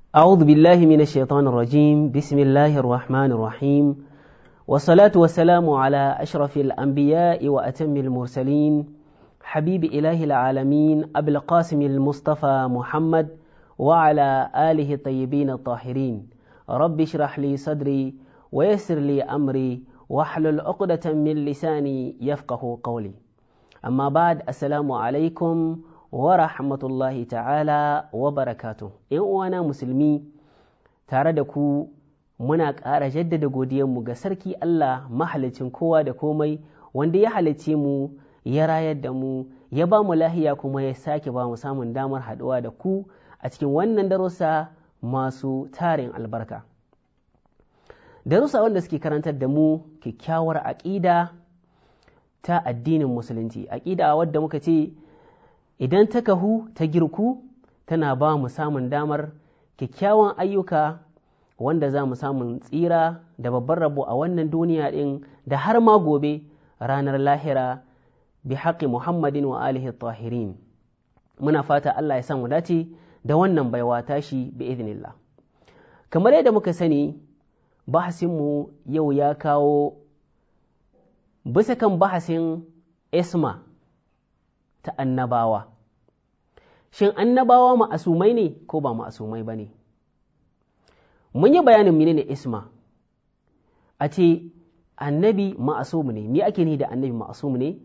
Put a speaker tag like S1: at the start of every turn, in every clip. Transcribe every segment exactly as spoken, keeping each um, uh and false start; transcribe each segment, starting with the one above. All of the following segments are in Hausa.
S1: أعوذ بالله من الشيطان الرجيم بسم الله الرحمن الرحيم والصلاة والسلام على أشرف الأنبياء وأتم المرسلين حبيب إله العالمين أبي القاسم المصطفى محمد وعلى آله الطيبين الطاهرين رب اشرح لي صدري ويسر لي أمري واحلل عقدة من لساني يفقه قولي أما بعد السلام عليكم wa rahmatullahi ta'ala wa barakatuh. ‘Yan uwana musulmi tare da ku muna ƙara jaddada godiyanmu ga sarki Allah mahalicin kowa da komai wanda ya halicce mu ya rayar da mu ya ba mu lahiya kuma ya sake ba mu samun damar haɗuwa da ku a cikin wannan darussa masu tarin albarka. Darussa wanda suke karantar da mu kyakkyawar aƙida ta addinin musulunci, aƙida wadda muka ce idan ta kahu ta girku tana ba mu samun damar kyakkyawan ayyuka wanda za mu samun tsira da babban rabo a wannan duniya ɗin da har ma gobe ranar lahira bi haƙi Muhammadin wa alihi tahirin. Muna fata Allah ya sa mu dace da wannan baiwa tashi bi idhnillah. Kamar yadda muka sani bahasinmu yau ya kawo bisa kan bahasin isma ta annabawa. Shin annabawa ma'asumai ne ko ba ma'asumai ba ne? Mun yi bayanin menene isma, a ce annabi ma'asumu ne, me ake ni da annabi ma'asumu ne?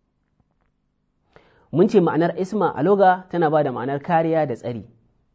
S1: Mun ce ma'anar isma a loga tana ba da ma'anar kariya da tsari,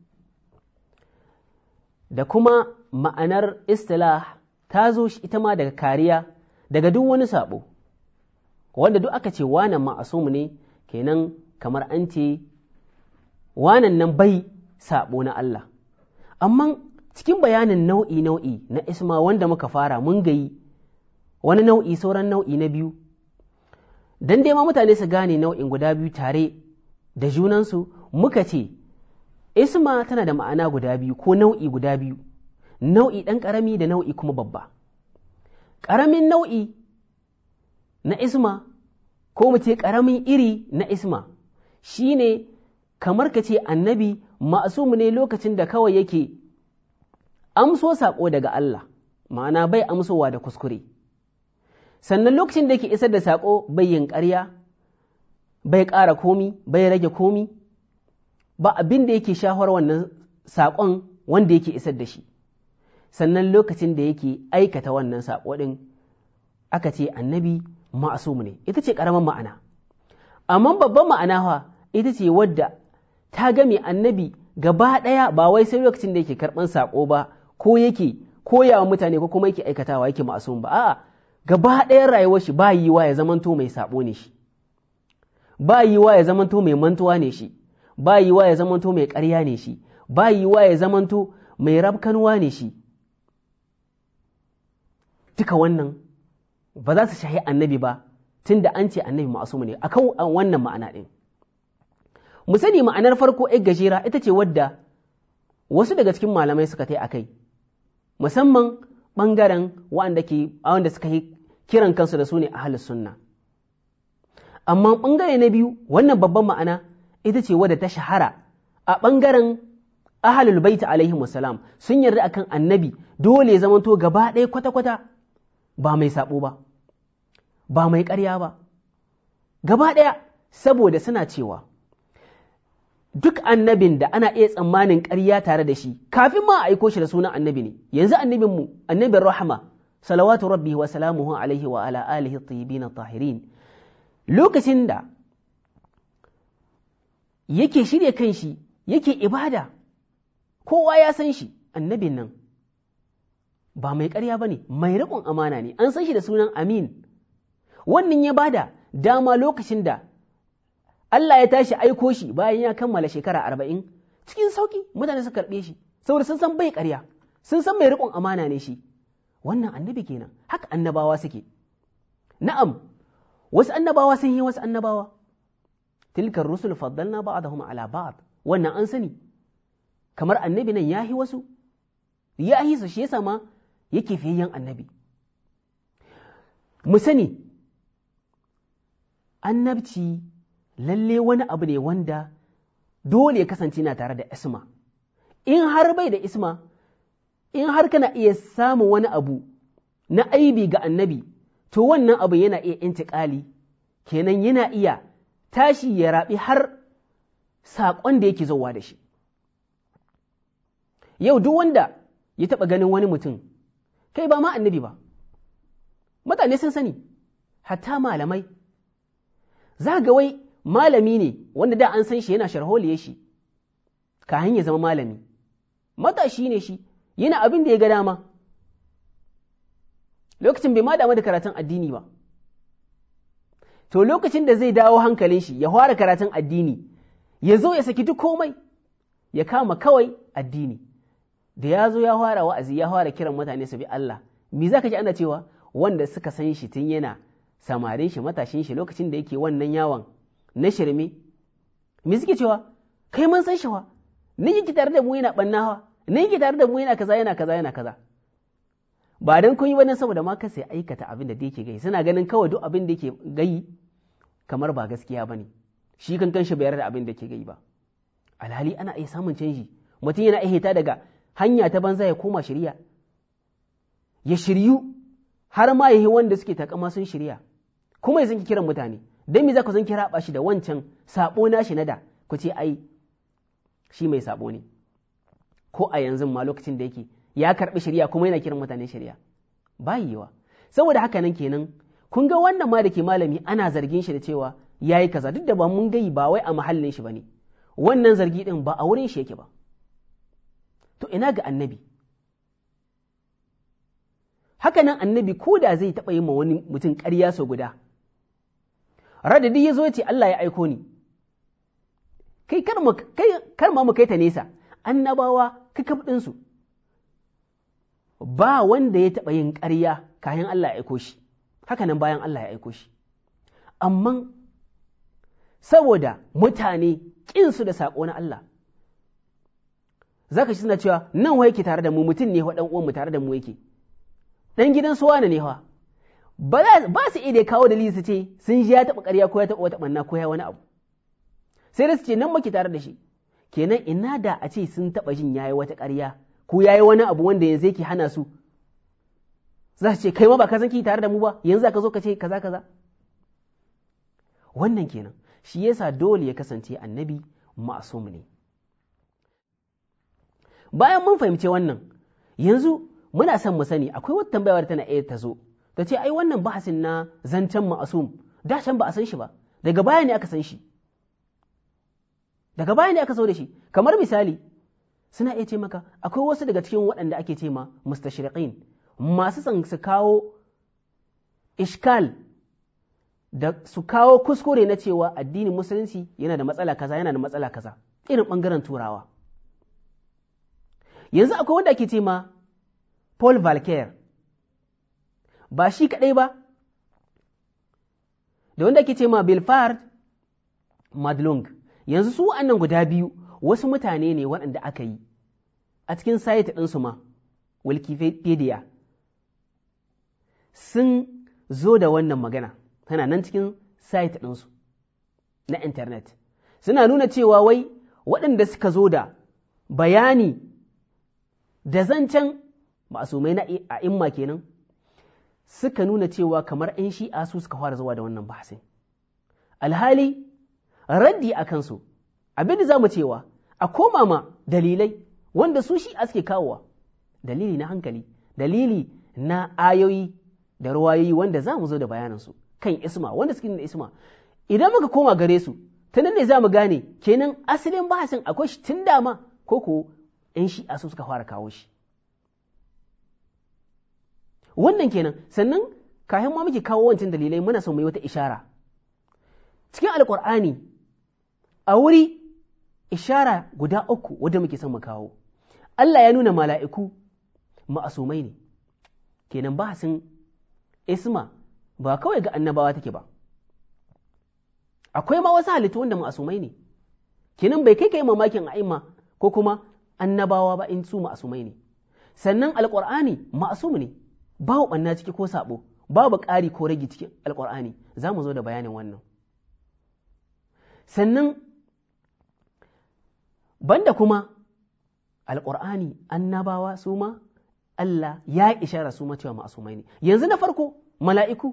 S1: da kuma ma'anar istilah ta zo ita ma daga kariya daga duk wani sabo, wanda duk aka ce wanan ma'asumu ne kenan kamar an ce wanan nan bai sabo na Allah. Amma cikin bayanin nau'i nau'i na isma wanda muka fara mun gayi wani nau'i sauran nau'i na biyu, dan dai ma mutane su gane nau'in guda biyu tare da junansu muka ce isma tana da ma'ana guda biyu ko nau'i guda biyu, nau'i ɗan ƙarami da nau'i kuma babba. Ƙaramin nau'i na isma ko mu ce ƙaramin iri na isma shi ne kamar ka ce annabi ma'asumu ne lokacin da kawai yake amso saƙo daga Allah, ma'ana bai amsowa da kuskure, sannan lokacin da yake isar da saƙo bai yin ƙarya, bai ƙara komi, bai rage komi, ba abin da yake shahar wannan saƙon wanda yake isar da shi, sannan lokacin da yake aikata wannan saƙo ɗin aka ce annabi ma'asumu ne. Ita ce ƙaramin ma'ana, amma babban ma'ana fa ita ce wadda ta game annabi gaba ɗaya, ba wai sai lokacin da yake karɓan saƙo ba ko yake koyawa mutane ko kuma yake aikatawa yake ma'asum ba, a'a gaba ɗayan rayuwar shi ba yiwa ya zamanto mai saɓo ne shi, ba yiwa ya zamanto mai mantuwa ne shi, ba yiwa ya zamanto mai ƙarya ne shi, ba yiwa ya zamanto mai rabkanuwa ne shi. Duka wannan ba za su shahi annabi ba tun da an ce annabi ma'asumu ne akan wannan ma'ana ɗin. Mu sani ma'anar farko ‘yar gajera ita ce wadda wasu daga cikin malamai suka tai a kai, musamman ɓangaren wanda suka yi kiran kansu da su ne ahlus sunna. Amma ɓangare na biyu wannan babban ma'ana ita ce wadda ta shahara a ɓangaren ahlul baiti alaihim wasalam, sun yarda akan annabi dole ya zamanto gaba ɗaya kwata-kwata ba mai saɓo ba, ba mai ƙarya ba, gaba ɗaya, saboda suna cewa duk annabin da ana iya tsammanin ƙarya tare da shi kafin ma a aiko shi da sunan annabi ne. Yanzu annabinmu, annabin rahama, salawatu rabbi wa salamuhu alaihi wa ala alihi tayyibin tahirin, lokacin da yake shirya kanshi yake ibada, kowa ya san shi annabin nan ba mai ƙarya ba ne, mai riƙon amana ne, an san shi da sunan amin. Wannan ya bada dama lokacin da Allah ya tashi aiko shi bayan ya kammala shekara arba'in cikin sauki mutane su karɓe shi, saboda sun san bai ƙarya, sun san mai riƙon amana ne shi. Wannan annabi kenan, haka annabawa suke. Na'am, wasu annabawa sun yi wasu annabawa, tilkar rusul faddalna ba'dahum ala ba'd, wannan an sani, kamar annabi nan yahi wasu, yahi su shi yasa ma yake fiyayyen annabi. Mu sani annabci lalle wani abu ne wanda dole ya kasance na tare da isma. in har bai da isma, in har kana iya samun wani abu na aibi ga annabi, to wannan abu yana iya intiƙali, kenan yana iya tashi ya raɓi har saƙon da yake zauwa da shi. Yau duk wanda ya taɓa ganin wani mutum, kai ba ma annabi ba, mutane sun sani, hatta malamai, za ga wai malami ne wanda da an san shi yana sharholiye shi, kahin ya zama malami, matashi ne shi, yana abin da ya ga dama, lokacin bai ma damu da karatun addini ba. To lokacin da zai dawo hankalin shi ya fara karatun addini, ya zo ya saki duk komai, ya kama kawai addini, da ya zo ya fara wa'azi ya fara kiran mutane su bi Allah, me za ka ji ana cewa wanda suka san shi tun yana samarin shi matashin shi lokacin da yake wannan yawon na shirme, me suke cewa kai mun san shi wa, ni yake tare da mu yana bannawa, ni yake tare da mu yana kaza yana kaza yana kaza. Ba dan kun yi wannan saboda ma ka sai aikata abin da yake gai, suna ganin kawai duk abin da yake gai kamar ba gaskiya bane, shi kan kanshi bai yarda abin da yake gai ba. Alhali ana iya samun canji, mutum yana iya hita daga hanya ta banza ya koma shirya, ya shiryu har ma yayi wanda suke takama sun shirya, kuma ya zanki kiran mutane. Dan me za ku zanki raba shi da wancan sabo nashi na da, ku ce ai shi mai sabo ne, ko a yanzu ma lokacin da yake ya karɓi shari'a kuma yana kiran mutane shari'a, ba yiwa. Saboda haka nan kenan kun ga wannan ma da ke malami ana zargin shi da cewa yayi kaza, duk da ba mun gai ba wai a mahallin shi bane, wannan zargi din ba a wurin shi yake ba. To ina ga annabi? Haka nan annabi ko da zai taɓa yi ma wani mutum ƙarya sau guda, radadi ya zo ya ce Allah ya aiko ni, kai kar ma mu kai ta nesa, annabawa kakaf ɗinsu ba wanda ya taɓa yin ƙarya kayan Allah ya aiko shi, haka nan bayan Allah ya aiko shi. Amma saboda mutane ƙinsu da saƙo na Allah, za ka shi suna cewa nan wa yake tare da mu, mutum ne wa ɗan uwanmu tare da mu yake, ɗan gidan su wane ne wa, ba su iya kawo dalili su ce sun ji ya taɓa ƙarya ko ya taɓa wata ɓanna ko ya wani abu, sai da su ce nan muke tare da shi. Kenan ina da a ce sun taɓa jin yayi wata ƙarya ko yayi wani abu wanda yanzu yake hana su, za su ce kai ma ba ka san ki tare da mu ba, yanzu ka zo ka ce kaza kaza. Wannan kenan shi yasa dole ya kasance annabi ma'sum ne. Bayan mun fahimci wannan, yanzu muna son mu sani akwai wata tambayar tana iya ta zo ta ce ai wannan bahasin na zancen ma'sum da can ba a san shi ba, daga baya ne aka san shi, daga baya ne aka so da shi. Kamar misali suna iya ce maka akwai wasu daga cikin waɗanda ake ce ma mustashriqin, masu son su kawo ishkal da su kawo kuskure na cewa addinin musulunci yana da matsala kaza yana da matsala kaza, irin ɓangaren turawa. Yanzu akwai wanda ake ce ma Paul Valcaire, ba shi kaɗai ba, da wanda ake ce ma Bilfard Madlung. Yanzu su wa'annan guda biyu wasu mutane ne waɗanda aka yi a cikin site ɗinsu ma, Wikipedia, sun zo da wannan magana, tana nan cikin site ɗinsu na intanet. Suna nuna cewa wai waɗanda suka zo da bayani da zancen ma'asumai na a'imma kenan, suka nuna cewa kamar ‘yan shi'a su suka fara zuwa da wannan bahasin. Alhali raddi a kansu, abin da za mu cewa a koma ma dalilai wanda su shi'a suke kawowa, dalili na hankali, dalili na ayoyi da ruwayoyi wanda za mu zo da bayanansu kan isma, wanda suke da isma. Idan muka koma gare su, ta nan ne za mu gane kenan asalin bahasin akwai shi tun dama ko ko ‘yan shi'a su suka fara kawo shi. Wannan kenan. Sannan kafin ma muke kawo wancan dalilai muna son mu yi wata ishara cikin alkur'ani a wuri ishara guda uku wadda muke son mu kawo. Allah ya nuna mala'iku ma'asumai ne, kenan bahasin isma ba kawai ga annabawa take ba, akwai ma wasu halittu wanda ma'asumai ne, kenan bai kai kai mamakin a'imma ko kuma annabawa ba in su ma'asumai ne. Sannan alkur'ani ma'asum ne, babu ɓanna ciki ko sabo, babu ƙari ko rage cikin alƙur'ani, za mu zo da bayanin wannan. Sannan banda kuma alƙur'ani annabawa su ma Allah ya ishara su ma cewa ma'asumai ne. Yanzu na farko mala'iku,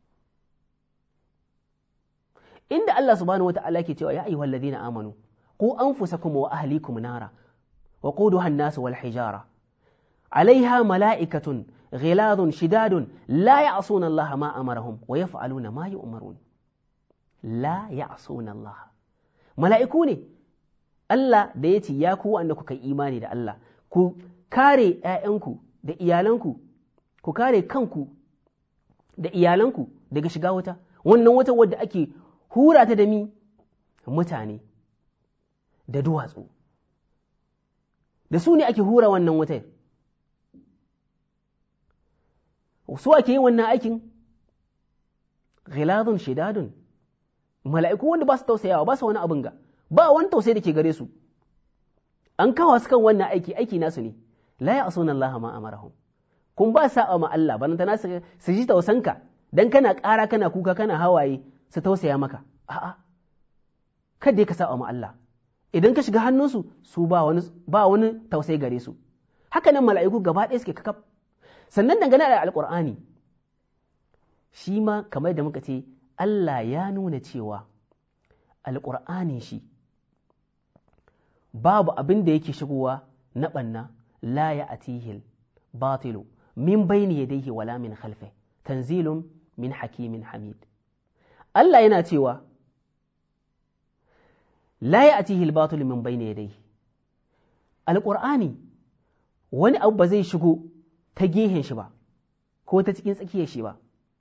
S1: inda Allah subhanahu wata'ala ke cewa ya ayyuhal ladina amanu qu anfusakum wa ahlikum nara wa quduha an-nas wal hijara alaiha mala'ikatun ghiladun shidadun la ya'suna Allah ma amarahum wa yaf'aluna ma yu'marun. La ya'suna Allah, mala'iku ne Allah da ya ce ya ku wanda kuka yi imani da Allah, ku kare ‘ya'yanku da iyalanku, ku kare kanku da iyalanku daga shiga wuta, wannan wata wadda ake hura ta da mi mutane da duwatsu, da su ne ake hura wannan wutar. Su ake yin wannan aikin ghiladun shidadun, mala'iku wanda ba su tausayawa, ba su wani abin ga, ba wani tausayi da ke gare su, an kawo su kan wannan aiki, aiki nasu ne, la ya asuna Allah ma amarahum, kun ba sa'a ma Allah, ba na su ji tausanka, dan kana ƙara kana kuka kana hawaye su tausaya maka, a'a, kada ka sa'a ma Allah, idan ka shiga hannunsu su ba wani, ba wani tausayi gare su, haka nan mala'iku gaba ɗaya suke kakaf. Sannan dangane da Alƙur'ani, shi ma kamar da muka ce, Allah ya nuna cewa Alƙur'ani shi babu abin da yake shigowa na ɓanna, la ya atihil batilu min bayni yadayhi wala min khalfi tanzilun min hakimin hamid. Allah yana cewa la ya atihil batilu min bayni yadayhi, Alƙur'ani wani abu ba zai shigo ta gehen shi ba, ko ta cikin tsakiyar shi ba,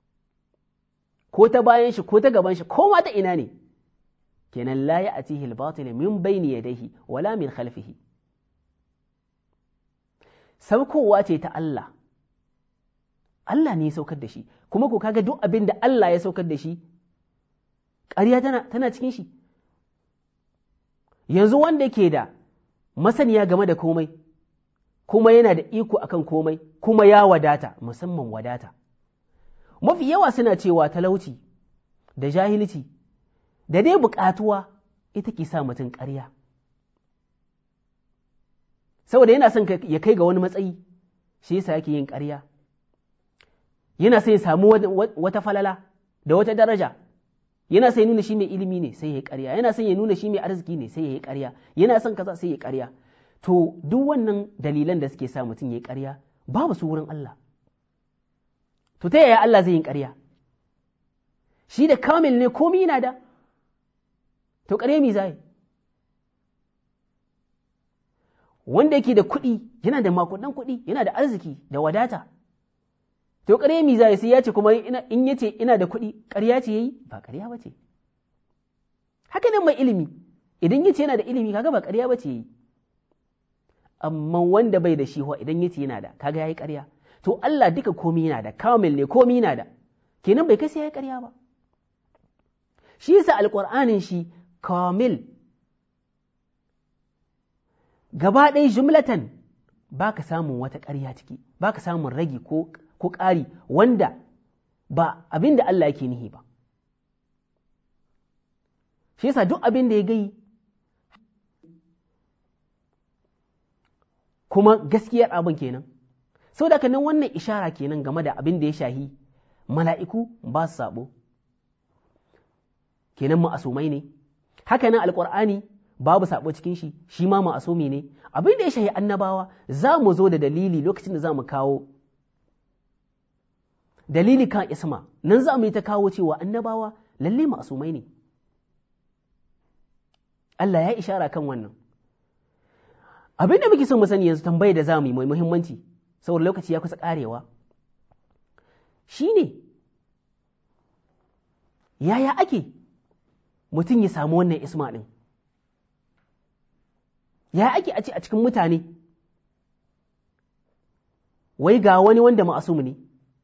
S1: ko ta bayan shi, ko ta gaban shi, ko ma ta ina ne, kenan la ya atihi al-batil min bayni yadayhi wala min khalfihi. Saukowa ce ta Allah, Allah ne ya saukar da shi, kuma ko kaga duk abin da Allah ya saukar da shi, ƙarya tana, tana cikin shi. Yanzu wanda ke da masaniya game da komai, kuma yana da iko akan komai, kuma ya wadata, musamman wadata. Mafi yawa suna cewa talauci da jahilci da dai buƙatuwa ita ke sa mutum ƙarya. Saboda yana son ya kai ga wani matsayi, shi yasa yake yin ƙarya. Yana son ya samu wata falala da wata daraja, yana son ya nuna shi mai ilimi ne sai ya yi ƙarya, yana son ya nuna shi mai arziki ne sai ya yi ƙarya, yana son kaza sai ya yi ƙarya. To, duk wannan dalilan da suke sa mutum ya yi ƙarya babu su wurin Allah. To, ta yaya Allah zai yi ƙarya? Shi da kamil ne komi yana da, to ƙarya mi zai? Wanda yake da kuɗi, yana da makudan kuɗi, yana da arziki da wadata, to ƙarya mi zai sai ya ce kuma in ya ce ina da kuɗi, ƙarya ce ya yi? Ba ƙarya ba ce. Haka nan mai ilimi, idan ya ce yana da ilimi, kaga ba ƙarya ba ce ya yi. Amma wanda bai da shi idan ya ce yana da, kaga ya yi ƙarya. To Allah duka komi yana da, kamil ne komi yana da, kenan bai kai sai ya yi ƙarya ba. Shi yasa alƙur'anin shi kamil, gaba ɗaya jumlatan ba ka samun wata ƙarya ciki, ba ka samun ragi ko ƙari wanda ba abin da Allah yake nihi ba. Shi yasa duk abin da ya gai kuma gaskiyar abin kenan. Sau da nan wannan ishara kenan game da abin da ya shahi mala'iku ba su sabo, kenan ma'asumai ne. Haka nan alƙur'ani babu sabo cikin shi, shi ma ma'asumi ne. Abin da ya shahi annabawa za mu zo da dalili lokacin da za mu kawo dalili kan isma, nan za mu yi ta kawo cewa annabawa lalle ma'asumai ne. Allah ya ishara kan wannan. Abin da muke son mu sani yanzu, tambayar da za mu yi mai muhimmanci, saboda lokaci ya kusa ƙarewa, shi ne, yaya ake mutum ya samu wannan isma ɗin? Yaya ake a ce a cikin mutane, wai ga wani wanda ma'asumu ne?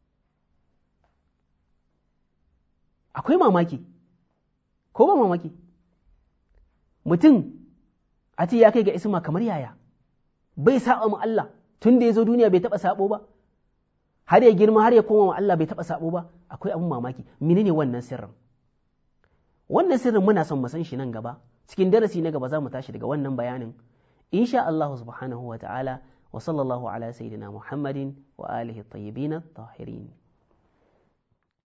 S1: Akwai mamaki, ko ba mamaki? Mutum a ce ya kai ga isma kamar yaya? Bai sa'a mu Allah tun da ya zo duniya bai taɓa saɓo ba, har ya girma har ya koma wa Allah bai taɓa saɓo ba. Akwai abin mamaki. Menene wannan sirrin? Wannan sirrin muna son mu san shi nan gaba, cikin darasi na gaba za mu tashi daga wannan bayanin insha Allah subhanahu wa ta'ala wa sallallahu ala sayyidina Muhammadin wa alihi tayyibin tahirin.